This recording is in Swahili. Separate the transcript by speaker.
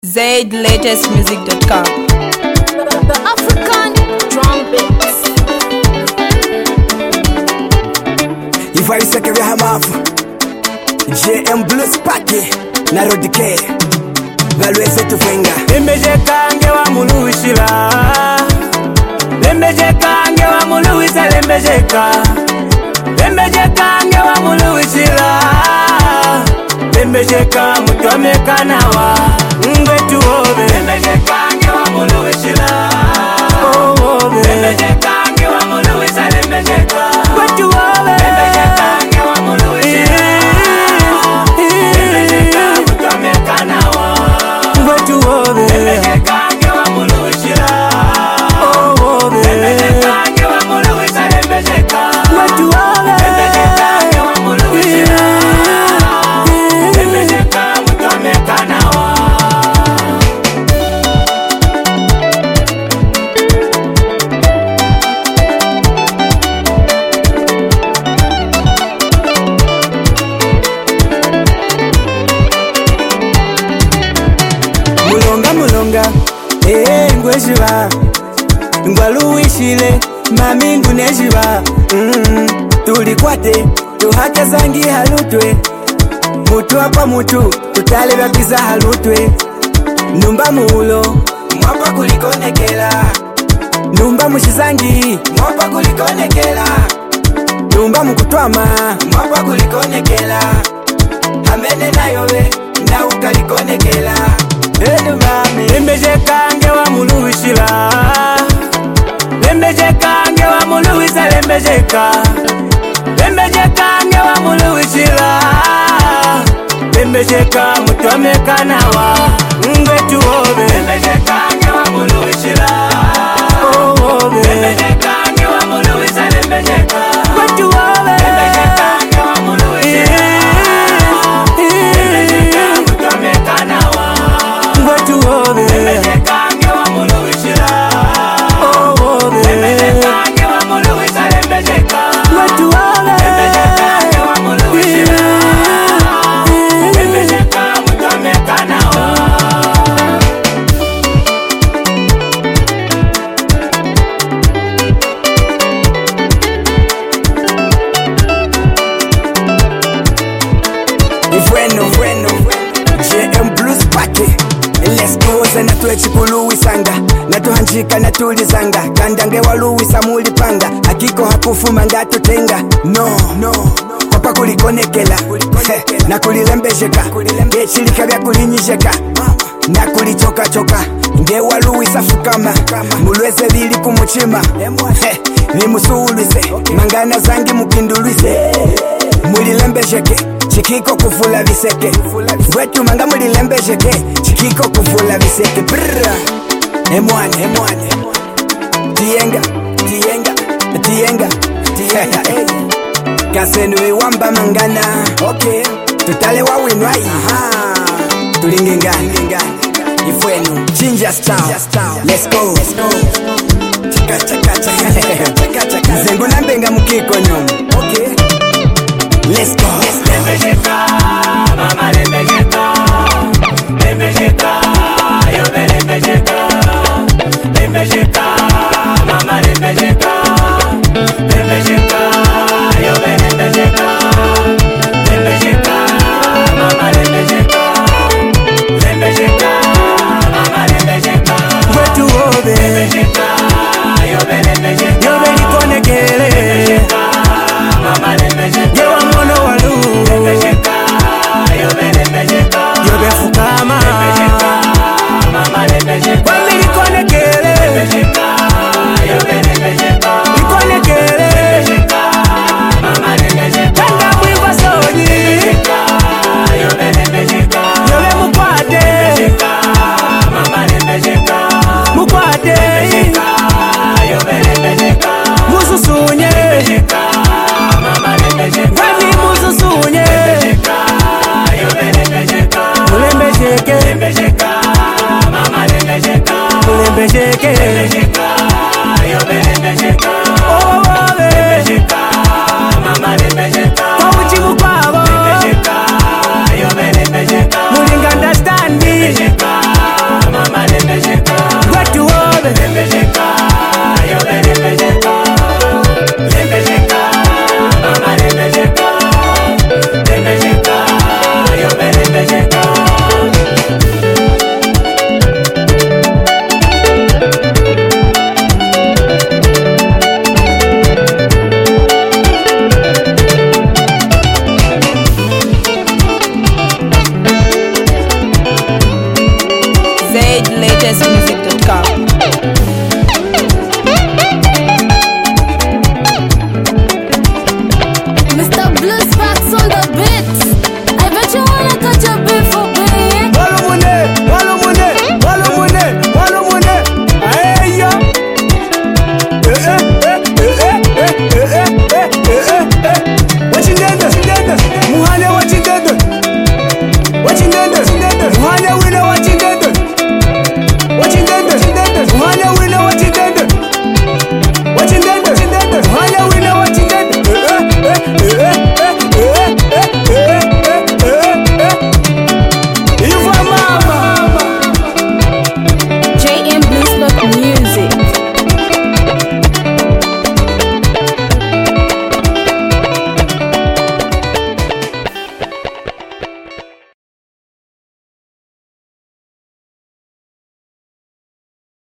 Speaker 1: ZLatestmusic.com.
Speaker 2: The African drum beats.
Speaker 3: If I say we have JM Blues Party na Rodike Valwese tuvenga
Speaker 4: Lembeje kange wa muluishila Lembeje kange wa muluisa lembeje kange wa muluishila Lembeje ka mutomeka nawa Ngwe tuobe Lembeje kange wa muluishila Lembeje kange wa muluisa lembeje Ngwe tuobe Lembeje kange wa muluishila Lembeje ka mutomeka nawa Ngwe tuobe Lembeje kange wa muluishila Lembeje kange wa muluisa lembeje Ngwe tuobe Lembeje kange wa muluishila Lembeje ka mutomeka nawa Mulonga ngweshiba ngwaluwishile mami nguneshiba tulikwate tuhake zangi halutwe mutu apa mutu tutale bakiza halutwe numba mulo mwapa kulikonekela numba mushizangi mwapa kulikonekela numba mukutwama mwapa kulikonekela hamene nayobe na ukalikonekela Lembeje kange wa muluishila Lembeje kange wa muluisa lembeje kange wa muluishila Lembeje ka mutomeka nawa Ngwe tuobe Lembeje kange wa muluishila Lembeje kange wa muluisa lembeje Ngwe tuobe Lembeje kange wa muluishila Lembeje ka mutomeka nawa Ngwe tuobe Lembeje kange wa muluishila Lembeje kange wa muluisa lembeje Ngwe tuobe Lembeje kange wa muluishila Lembeje ka mutomeka nawa
Speaker 3: Ifweno JM Blues Party Let's go zana tuechi kuluwisanga natuhanjika natulizanga kandange waluwisa mulipanga akiko hakufuma ngatutenga no Papa kulikonekela na kulilembesheka echilika bya kulinyisheka na kulichoka nge waluwisa fukama mulweze bili kumuchima limusuulwise mangana zangi mukindulwise mulilembesheke chikiko kufula biseke Gwetu manga mulilembesheke chikiko kufula biseke Brrra Emwane Tienga Kasenu iwamba mangana Okay Tutale wawinwai Tulingengana Ifwenu Jinja style Let's go Chaka Zengu nambenga mukiko nyom Okay Let's go
Speaker 4: Lembejeka, mama lembejeka Lembejeka, yobe lembejeka Lembejeka, mama lembejeka Lembejeka, yobe lembejeka Lembejeka, mama lembejeka Lembejeka, mama lembejeka Wetu obe Lembejeka, yobe lembejeka Yobe likonekele Lembejeka, mama lembejeka Yewa mono walu Lembejeka, yobe lembejeka Yobe fukama Lembejeka, mama lembejeka Wami likonekele Lembejeka, yobe lembejeka Likonekele Lembejeka, mama lembejeka Kanda mwiva soji Lembejeka, yobe lembejeka Yobe mukwate Lembejeka, mama lembejeka Mukwate Lembejeka, yobe lembejeka Mususunye Lembejeka, mama lembejeka Wami mususunye Lembejeka, yobe lembejeka Mulembejeke Lembejeka, mama lembejeka Mulembejeke Lembejeka, yobe lembejeka Lembejeka, mama lembejeka Kwa uchimu kwabo Lembejeka, yobe lembejeka Mulinga understandi Lembejeka
Speaker 2: purchase